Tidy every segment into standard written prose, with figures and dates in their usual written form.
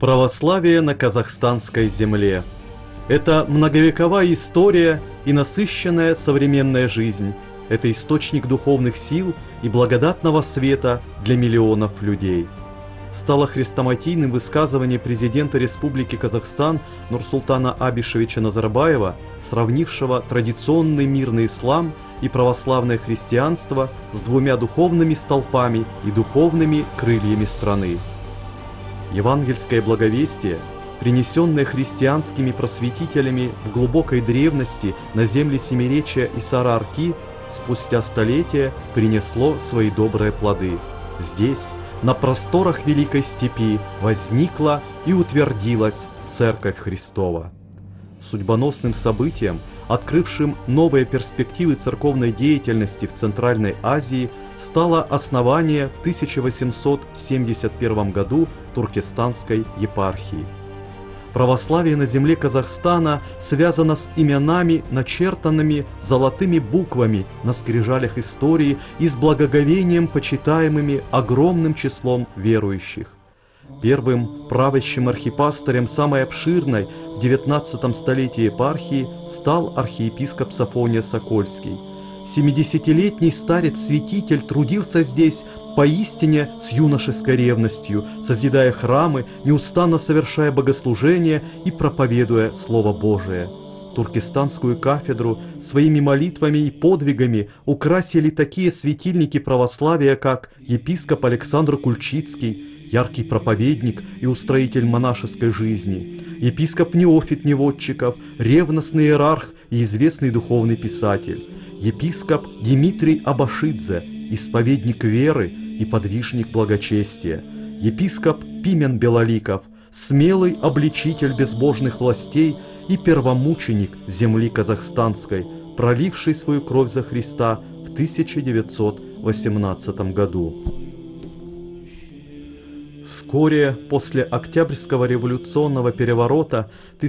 Православие на казахстанской земле. Это многовековая история и насыщенная современная жизнь. Это источник духовных сил и благодатного света для миллионов людей. Стало хрестоматийным высказывание президента Республики Казахстан Нурсултана Абишевича Назарбаева, сравнившего традиционный мирный ислам и православное христианство с двумя духовными столпами и духовными крыльями страны. Евангельское благовестие, принесенное христианскими просветителями в глубокой древности на земли Семиречья и Сара-Арки, спустя столетия принесло свои добрые плоды. Здесь, на просторах Великой Степи, возникла и утвердилась Церковь Христова. Судьбоносным событием, открывшим новые перспективы церковной деятельности в Центральной Азии, стало основание в 1871 году Туркестанской епархии. Православие на земле Казахстана связано с именами, начертанными золотыми буквами на скрижалях истории и с благоговением почитаемыми огромным числом верующих. Первым правящим архипастырем самой обширной в XIX столетии епархии стал архиепископ Сафония Сокольский. 70-летний старец-святитель трудился здесь поистине с юношеской ревностью, созидая храмы, неустанно совершая богослужения и проповедуя Слово Божие. Туркестанскую кафедру своими молитвами и подвигами украсили такие светильники православия, как епископ Александр Кульчицкий, яркий проповедник и устроитель монашеской жизни, епископ Неофит Неводчиков, ревностный иерарх и известный духовный писатель, епископ Дмитрий Абашидзе, исповедник веры и подвижник благочестия, епископ Пимен Белоликов, смелый обличитель безбожных властей и первомученик земли казахстанской, проливший свою кровь за Христа в 1918 году. Вскоре после Октябрьского революционного переворота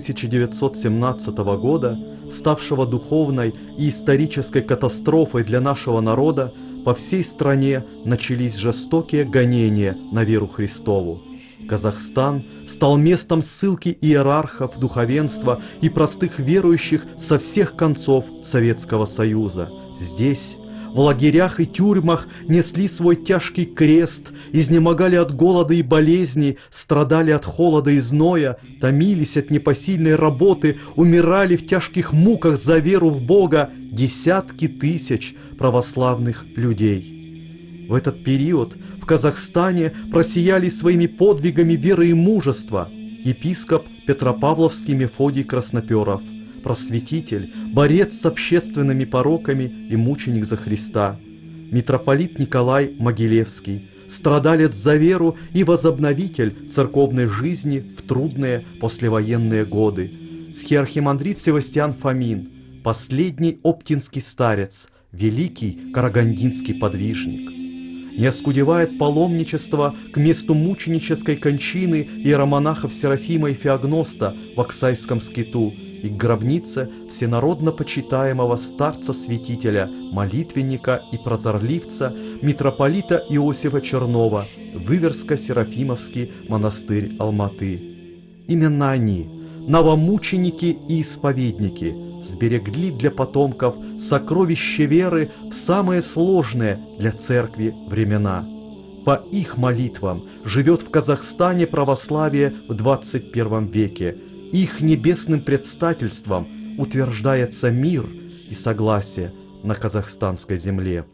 1917 года, ставшего духовной и исторической катастрофой для нашего народа, по всей стране начались жестокие гонения на веру Христову. Казахстан стал местом ссылки иерархов, духовенства и простых верующих со всех концов Советского Союза. Здесь, в лагерях и тюрьмах, несли свой тяжкий крест, изнемогали от голода и болезней, страдали от холода и зноя, томились от непосильной работы, умирали в тяжких муках за веру в Бога десятки тысяч православных людей. В этот период в Казахстане просияли своими подвигами веры и мужества епископ Петропавловский Мефодий Красноперов, просветитель, борец с общественными пороками и мученик за Христа, митрополит Николай Могилевский, страдалец за веру и возобновитель церковной жизни в трудные послевоенные годы, схиархимандрит Севастьян Фомин, последний оптинский старец, великий карагандинский подвижник. Не оскудевает паломничество к месту мученической кончины иеромонахов Серафима и Феогноста в Аксайском скиту и к гробнице всенародно почитаемого старца-святителя, молитвенника и прозорливца митрополита Иосифа Чернова, Выверско-Серафимовский монастырь Алматы. Именно они, новомученики и исповедники, сберегли для потомков сокровища веры в самые сложные для церкви времена. По их молитвам живет в Казахстане православие в 21 веке. Их небесным предстательством утверждается мир и согласие на казахстанской земле.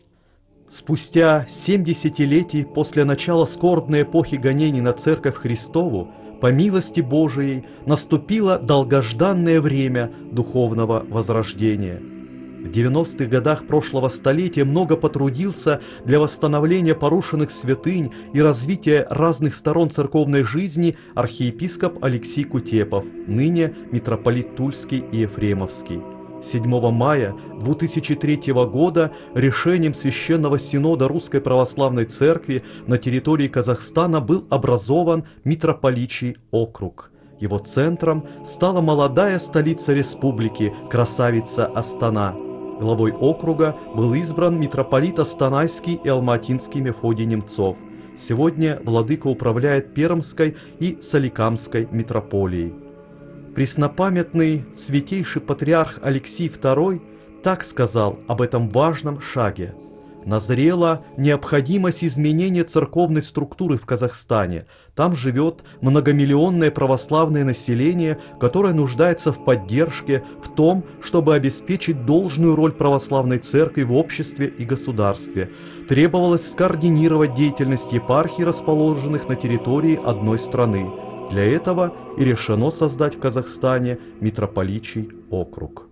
Спустя 7 десятилетий после начала скорбной эпохи гонений на Церковь Христову, по милости Божией, наступило долгожданное время духовного возрождения. В 90-х годах прошлого столетия много потрудился для восстановления порушенных святынь и развития разных сторон церковной жизни архиепископ Алексей Кутепов, ныне митрополит Тульский и Ефремовский. 7 мая 2003 года решением Священного Синода Русской Православной Церкви на территории Казахстана был образован митрополичий округ. Его центром стала молодая столица республики, красавица Астана. Главой округа был избран митрополит Астанайский и Алматинский Мефодий Немцов. Сегодня владыка управляет Пермской и Соликамской митрополией. Преснопамятный святейший патриарх Алексий II так сказал об этом важном шаге: «Назрела необходимость изменения церковной структуры в Казахстане. Там живет многомиллионное православное население, которое нуждается в поддержке, в том, чтобы обеспечить должную роль православной церкви в обществе и государстве. Требовалось скоординировать деятельность епархий, расположенных на территории одной страны. Для этого и решено создать в Казахстане митрополичий округ».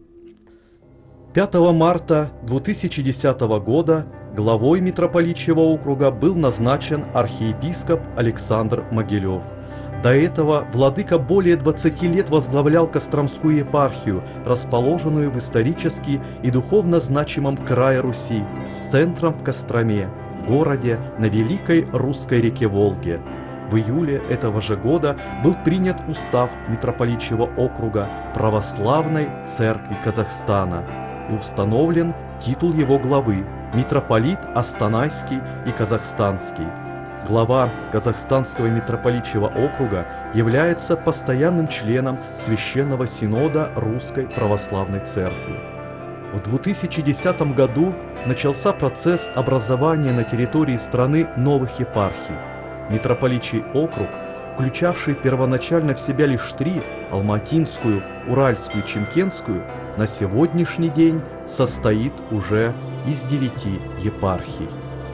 5 марта 2010 года главой митрополичьего округа был назначен архиепископ Александр Могилев. До этого владыка более 20 лет возглавлял Костромскую епархию, расположенную в исторически и духовно значимом крае Руси, с центром в Костроме, городе на великой русской реке Волге. В июле этого же года был принят устав митрополичьего округа Православной Церкви Казахстана и установлен титул его главы – митрополит Астанайский и Казахстанский. Глава Казахстанского митрополичьего округа является постоянным членом Священного Синода Русской Православной Церкви. В 2010 году начался процесс образования на территории страны новых епархий. Митрополичий округ, включавший первоначально в себя лишь 3 – Алматинскую, Уральскую и Чимкентскую, на сегодняшний день состоит уже из 9 епархий.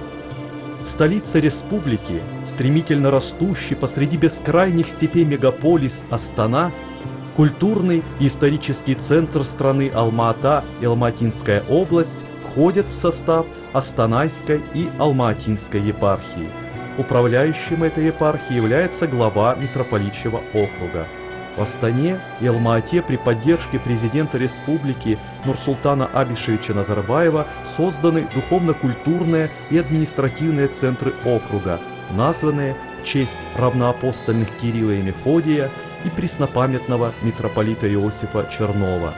Столица республики, стремительно растущий посреди бескрайних степей мегаполис Астана, культурный и исторический центр страны Алма-Ата и Алматинская область входят в состав Астанайской и Алма-Атинской епархии. Управляющим этой епархией является глава митрополичьего округа. В Астане и Алма-Ате при поддержке президента республики Нурсултана Абишевича Назарбаева созданы духовно-культурные и административные центры округа, названные в честь равноапостольных Кирилла и Мефодия и преснопамятного митрополита Иосифа Чернова.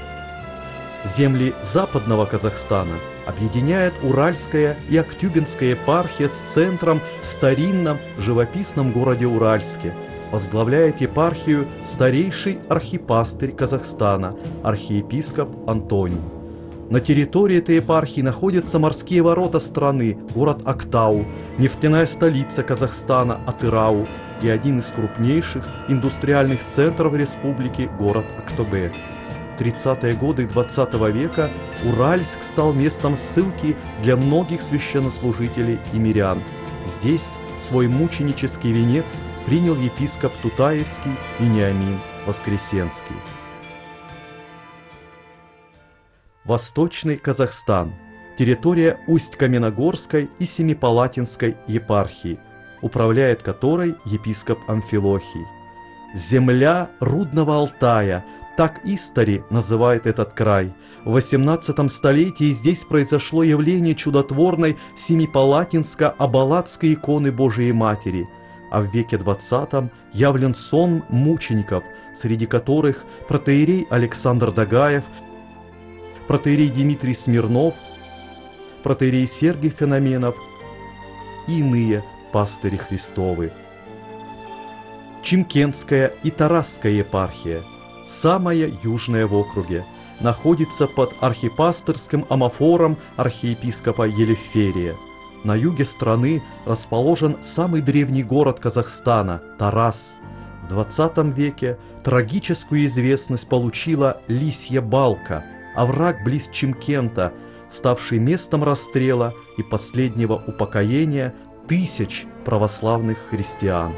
Земли Западного Казахстана объединяет Уральская и Актюбинская епархия с центром в старинном живописном городе Уральске. Возглавляет епархию старейший архипастырь Казахстана, архиепископ Антоний. На территории этой епархии находятся морские ворота страны, город Актау, нефтяная столица Казахстана Атырау и один из крупнейших индустриальных центров республики, город Актобе. В 30-е годы XX века Уральск стал местом ссылки для многих священнослужителей и мирян. Здесь свой мученический венец принял епископ Тутаевский и Неамин Воскресенский. Восточный Казахстан. Территория Усть-Каменогорской и Семипалатинской епархии, управляет которой епископ Амфилохий. Земля Рудного Алтая, так истори называет этот край. В 18 столетии здесь произошло явление чудотворной Семипалатинско-Абалатской иконы Божией Матери, а в веке 20 явлен сон мучеников, среди которых протоиерей Александр Дагаев, протоиерей Дмитрий Смирнов, протоиерей Сергий Феноменов и иные пастыри Христовы. Чимкентская и Тарасская епархия, самая южная в округе, находится под архипастырским амафором архиепископа Елеферия. На юге страны расположен самый древний город Казахстана – Тарас. В 20 веке трагическую известность получила Лисья Балка, овраг близ Чимкента, ставший местом расстрела и последнего упокоения тысяч православных христиан.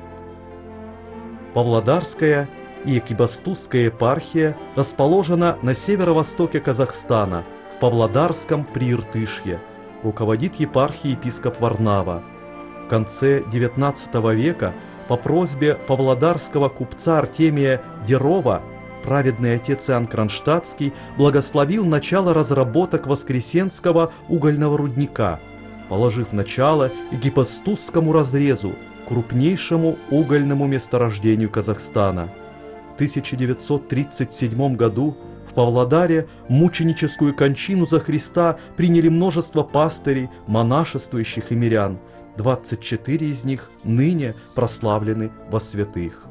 Павлодарская и Экибастузская епархия расположена на северо-востоке Казахстана, в Павлодарском Прииртышье. Руководит епархией епископ Варнава. В конце XIX века по просьбе павлодарского купца Артемия Дерова праведный отец Иоанн Кронштадтский благословил начало разработок Воскресенского угольного рудника, положив начало Экибастузскому разрезу, крупнейшему угольному месторождению Казахстана. В 1937 году в Павлодаре мученическую кончину за Христа приняли множество пастырей, монашествующих и мирян. 24 из них ныне прославлены во святых.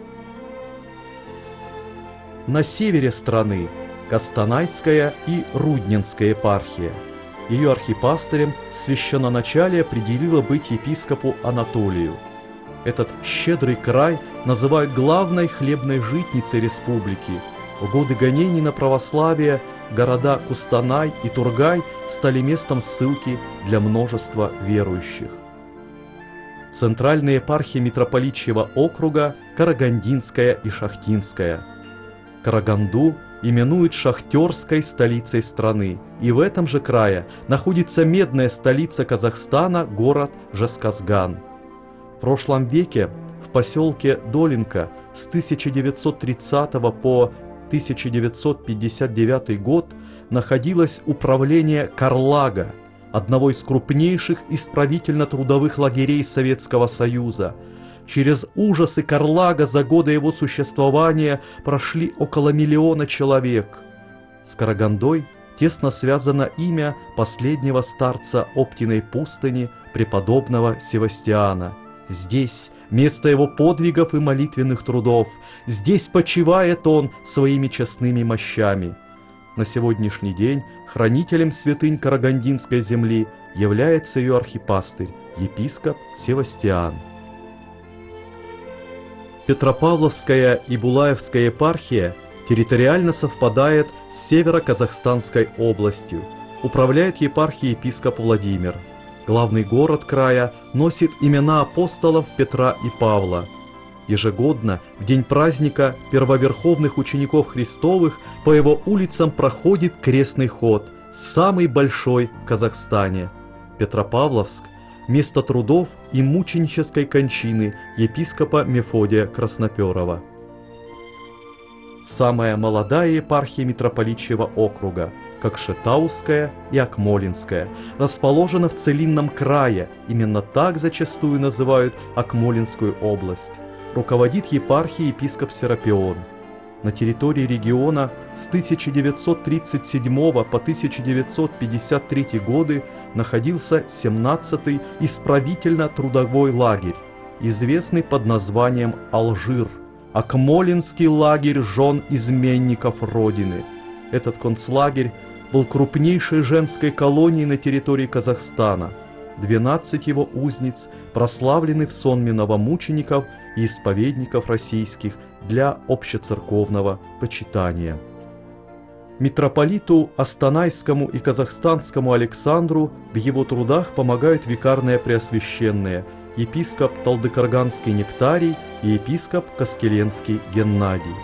На севере страны Костанайская и Рудненская епархия. Ее архипастырем священноначалие определило быть епископу Анатолию. Этот щедрый край называют главной хлебной житницей республики. В годы гонений на православие города Кустанай и Тургай стали местом ссылки для множества верующих. Центральные епархии митрополичьего округа Карагандинская и Шахтинская. Караганду именуют шахтерской столицей страны, и в этом же крае находится медная столица Казахстана, город Жезказган. В прошлом веке в поселке Долинка с 1930 по 1959 год находилось управление Карлага, одного из крупнейших исправительно-трудовых лагерей Советского Союза. Через ужасы Карлага за годы его существования прошли около 1 миллиона человек. С Карагандой тесно связано имя последнего старца Оптиной пустыни, преподобного Севастиана. Здесь место его подвигов и молитвенных трудов. Здесь почивает он своими честными мощами. На сегодняшний день хранителем святынь Карагандинской земли является ее архипастырь, епископ Севастиан. Петропавловская и Булаевская епархия территориально совпадает с Северо-Казахстанской областью. Управляет епархией епископ Владимир. Главный город края носит имена апостолов Петра и Павла. Ежегодно, в день праздника первоверховных учеников Христовых, по его улицам проходит крестный ход, самый большой в Казахстане. Петропавловск – место трудов и мученической кончины епископа Мефодия Красноперова. Самая молодая епархия митрополичьего округа – Кокшетауская и Акмолинская, расположена в Целинном крае, именно так зачастую называют Акмолинскую область. Руководит епархией епископ Серапион. На территории региона с 1937 по 1953 годы находился 17-й исправительно-трудовой лагерь, известный под названием Алжир, Акмолинский лагерь жен изменников Родины. Этот концлагерь был крупнейшей женской колонией на территории Казахстана. 12 его узниц прославлены в сонме новомучеников и исповедников российских для общецерковного почитания. Митрополиту Астанайскому и Казахстанскому Александру в его трудах помогают викарные преосвященные, епископ Талдыкарганский Нектарий и епископ Каскеленский Геннадий.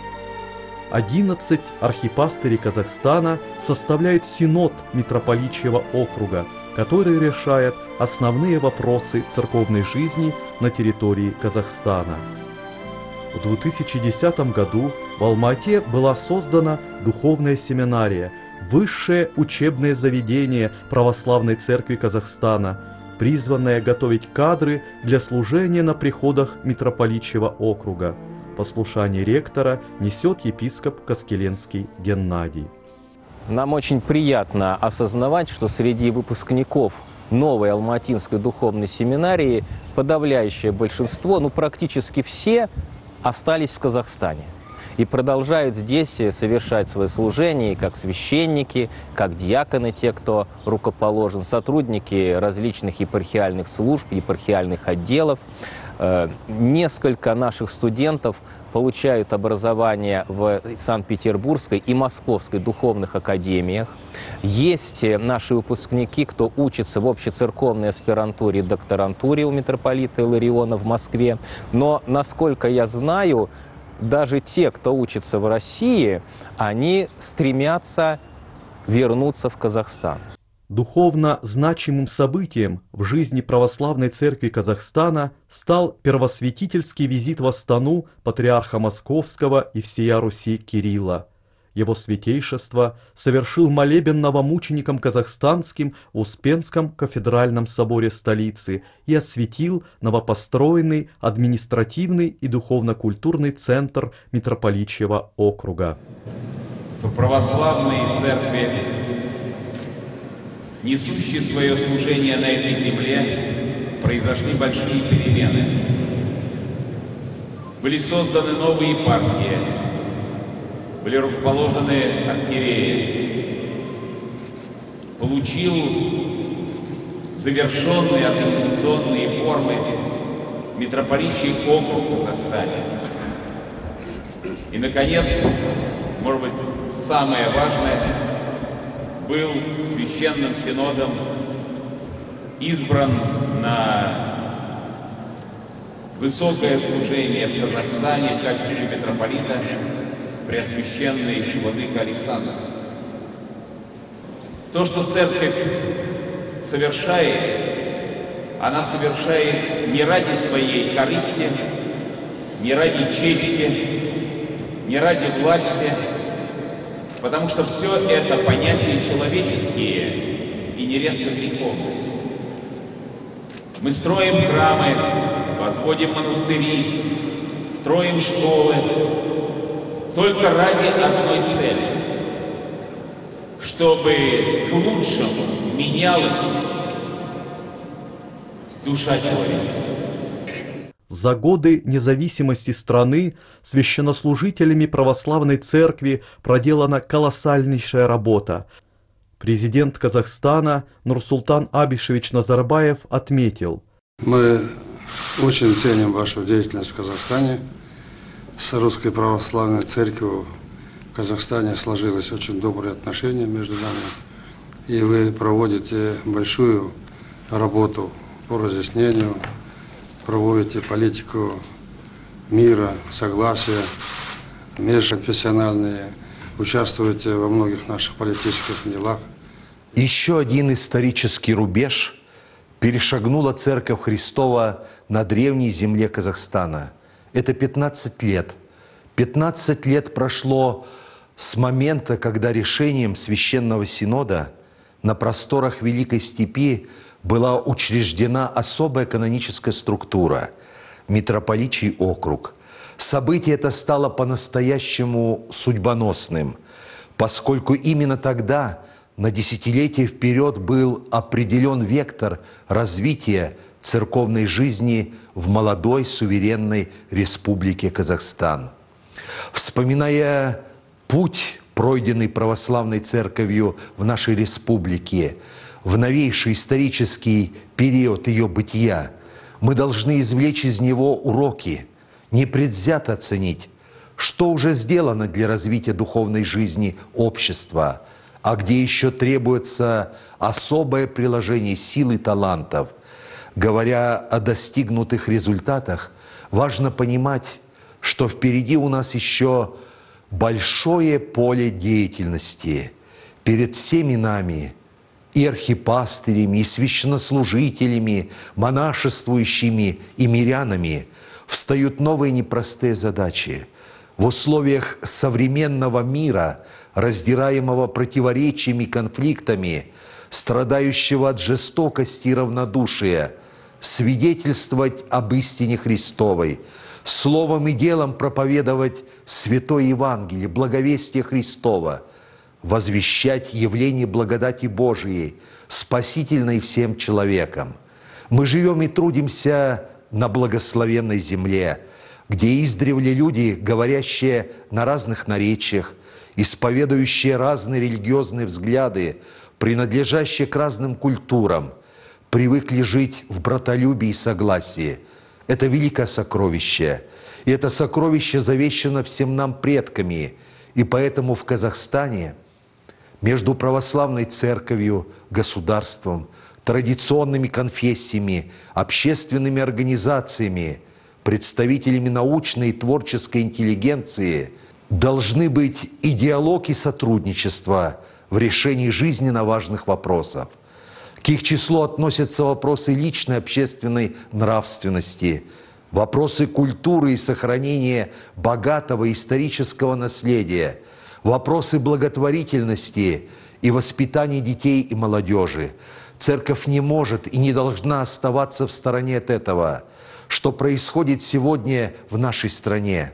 11 архипастырей Казахстана составляют синод митрополичьего округа, который решает основные вопросы церковной жизни на территории Казахстана. В 2010 году в Алма-Ате была создана духовная семинария, высшее учебное заведение Православной Церкви Казахстана, призванное готовить кадры для служения на приходах митрополичьего округа. Послушание ректора несет епископ Каскеленский Геннадий. Нам очень приятно осознавать, что среди выпускников новой Алматинской духовной семинарии подавляющее большинство, практически все, остались в Казахстане и продолжают здесь совершать свое служение как священники, как диаконы, те, кто рукоположен, сотрудники различных епархиальных служб, епархиальных отделов. Несколько наших студентов получают образование в Санкт-Петербургской и Московской духовных академиях. Есть наши выпускники, кто учится в общецерковной аспирантуре и докторантуре у митрополита Илариона в Москве. Но, насколько я знаю, даже те, кто учится в России, они стремятся вернуться в Казахстан. Духовно значимым событием в жизни Православной Церкви Казахстана стал первосвятительский визит в Астану патриарха Московского и всея Руси Кирилла. Его святейшество совершил молебен новомученикам казахстанским в Успенском кафедральном соборе столицы и осветил новопостроенный административный и духовно-культурный центр митрополичьего округа. В православной церкви, несущей свое служение на этой земле, произошли большие перемены. Были созданы новые епархии, были рукоположены архиереи. Получил завершенные организационные формы митрополичий округ в Казахстане. И, наконец, может быть, самое важное, был Священным Синодом избран на высокое служение в Казахстане в качестве митрополита Преосвященный владыка Александр. То, что Церковь совершает, она совершает не ради своей корысти, не ради чести, не ради власти, потому что все это понятия человеческие и нередко греховные. Мы строим храмы, возводим монастыри, строим школы только ради одной цели, чтобы к лучшему менялась душа человечества. За годы независимости страны священнослужителями православной церкви проделана колоссальнейшая работа. Президент Казахстана Нурсултан Абишевич Назарбаев отметил: мы очень ценим вашу деятельность в Казахстане. С Русской Православной Церковью в Казахстане сложилось очень добрые отношения между нами. И вы проводите большую работу по разъяснению, проводите политику мира, согласия, межконфессиональные, участвуете во многих наших политических делах. Еще один исторический рубеж перешагнула Церковь Христова на древней земле Казахстана. Это 15 лет. 15 лет прошло с момента, когда решением Священного Синода на просторах Великой Степи была учреждена особая каноническая структура – митрополичий округ. Событие это стало по-настоящему судьбоносным, поскольку именно тогда, на десятилетия вперед, был определен вектор развития церковной жизни в молодой суверенной республике Казахстан. Вспоминая путь, пройденный православной церковью в нашей республике, в новейший исторический период ее бытия, мы должны извлечь из него уроки, непредвзято оценить, что уже сделано для развития духовной жизни общества, а где еще требуется особое приложение сил и талантов. Говоря о достигнутых результатах, важно понимать, что впереди у нас еще большое поле деятельности. Перед всеми нами, и архипастырями, и священнослужителями, монашествующими и мирянами, встают новые непростые задачи. В условиях современного мира, раздираемого противоречиями и конфликтами, страдающего от жестокости и равнодушия, свидетельствовать об истине Христовой, словом и делом проповедовать Святое Евангелие, благовестие Христова, возвещать явление благодати Божией, спасительной всем человекам. Мы живем и трудимся на благословенной земле, где издревле люди, говорящие на разных наречиях, исповедующие разные религиозные взгляды, принадлежащие к разным культурам, привыкли жить в братолюбии и согласии. Это великое сокровище. И это сокровище завещано всем нам предками. И поэтому в Казахстане между православной церковью, государством, традиционными конфессиями, общественными организациями, представителями научной и творческой интеллигенции должны быть и диалог, и сотрудничество в решении жизненно важных вопросов. К их числу относятся вопросы личной общественной нравственности, вопросы культуры и сохранения богатого исторического наследия, вопросы благотворительности и воспитания детей и молодежи. Церковь не может и не должна оставаться в стороне от этого, что происходит сегодня в нашей стране.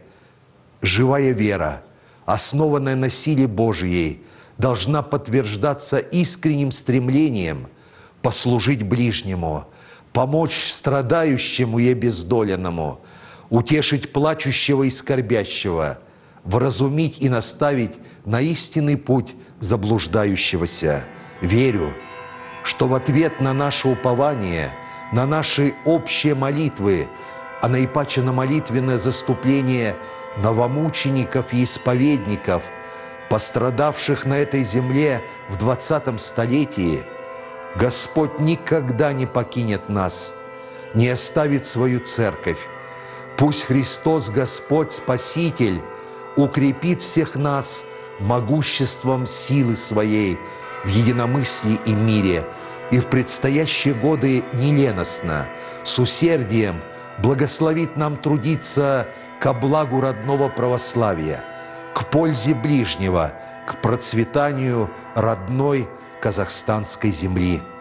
Живая вера, основанная на силе Божьей, должна подтверждаться искренним стремлением послужить ближнему, помочь страдающему и обездоленному, утешить плачущего и скорбящего, вразумить и наставить на истинный путь заблуждающегося. Верю, что в ответ на наше упование, на наши общие молитвы, а наипаче на молитвенное заступление новомучеников и исповедников, пострадавших на этой земле в 20 столетии, Господь никогда не покинет нас, не оставит свою церковь. Пусть Христос, Господь, Спаситель, укрепит всех нас могуществом силы Своей в единомыслии и мире, и в предстоящие годы неленостно, с усердием благословит нам трудиться ко благу родного православия, к пользе ближнего, к процветанию родной казахстанской земли.